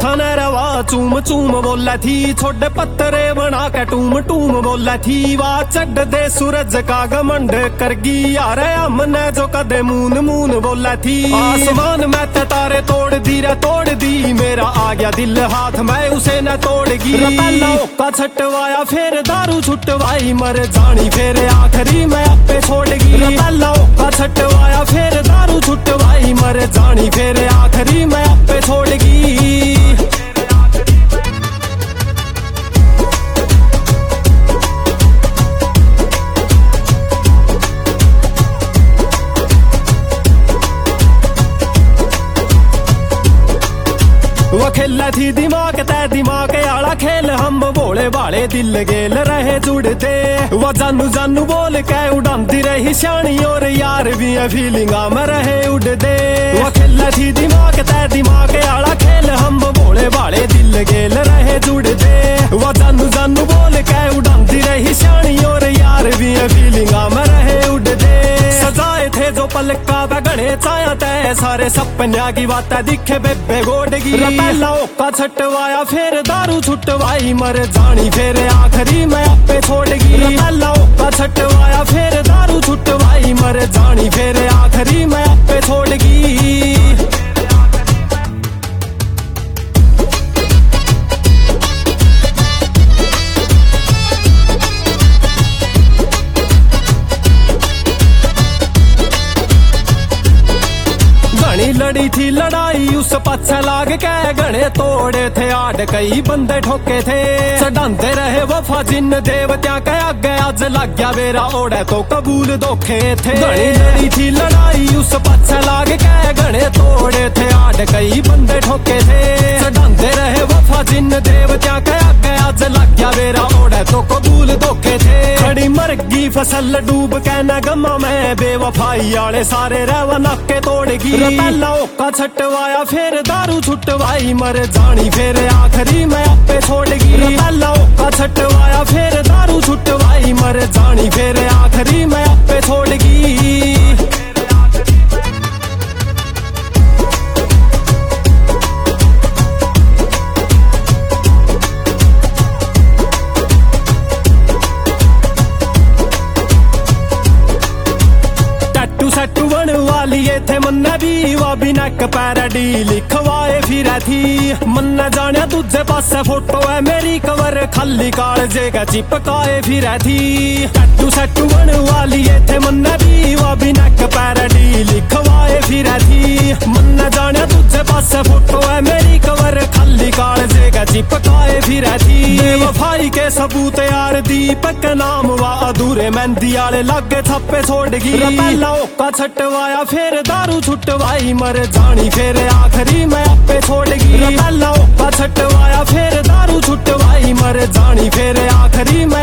खाने रवा चूम चूम बोला थी, छोटे पत्तरे बना के टूम टूम बोला थी। वाह चढ़ दे सूरज का घमंड करगी यार हमने जो कदे मून मून बोला थी। आसमान में तारे तोड़ दी रे तोड़ दी, मेरा आ गया दिल हाथ में उसे न तोड़गी। पहला ओका छटवाया फिर दारू छुटवाई, मर जानी फिर आखिरी में आपे छोड़गी। पहला ओका छटवाया फिर दारू छुटवाई, मर जानी फिर आखिरी में आपे छोड़गी। वो खेला थी दिमाग तय दिमाग आला खेल, हम भोले भाले दिल गेल रहे जुड़ते। वो जानू जानू बोल के उड़ाती रही शानी, और यार भी फीलिंगा में रहे उड़ते। वो खेला थी दिमाग तय दिमाग आला खेल, हम भोले भाले दिल गेल रहे जुड़ते। वो जानू जानू बोल के उड़ाती रही शानी, और यार भी फीलिंगा में रहे उड़ते। सजाए थे जो पलका बगड़े चाया तय, सारे सपन्या की बातें दिखे बेबे गोडगी। पहला ओका छटवाया फिर दारू छुटवाई, मर जानी फिर आखिरी में आपे छोड़गी। पहला ओका छटवाया फिर दारू छुटवाई, मर जानी फिर आखिरी में आपे छोड़गी। लड़ी थी लड़ाई उस पाछे लाग के, गणे तोड़े थे आड़ कई बंदे ठोके थे। चढ़ाते रहे वफा जिन देवत्या के आगे, आज लग गया मेरा ओढ़े तो कबूल धोखे थे। गणी लड़ी थी लड़ाई उस पाछे लाग के, गणे तोड़े थे आड़ कई बंदे ठोके थे। चढ़ाते रहे वफा जिन देवत्या के आगे, आज लग गया मेरा ओढ़े तो कबूल धोखे थे। खड़ी मरगी फसल डूब के न गमा में, बेवफाई आले सारे रहवा नाके तोड़गी। पहला ओका छटवाया फिर दारू छुटवाई, मर जानी फिर आखिरी में आपे छोड़गी। पहला ओका छटवाया फिर दारू छुटवाई, मर जानी फिर आखिरी में आपे छोड़गी। सट्टू बन वाली थे मन्ना भी, वा बिना पैराडी लिखवाए फिर थी। मन्ना जाने तुझे पास फोटो है मेरी कवर, खाली कालजे का चिपकाए फिर थी। टट्टू सट्टू बन वाली थे मन्ना भी, वा बिना पैराडी लिखवाए फिर थी। मन्ना जाने तुझे पास फोटो है मेरी कवर, खाली कालजे का चिपकाए फिर थी। बेवफाई के सबूत यार दीपक नाम, वा अधूरे मेहंदी आले लागे छापे छोड़गी। पहला ओका छटवाया फिर दारू छुटवाई, मर जानी फिर आखिरी में आपे छोड़गी। पहला ओका छटवाया फिर दारू छुटवाई, मर जानी फिर आखिरी में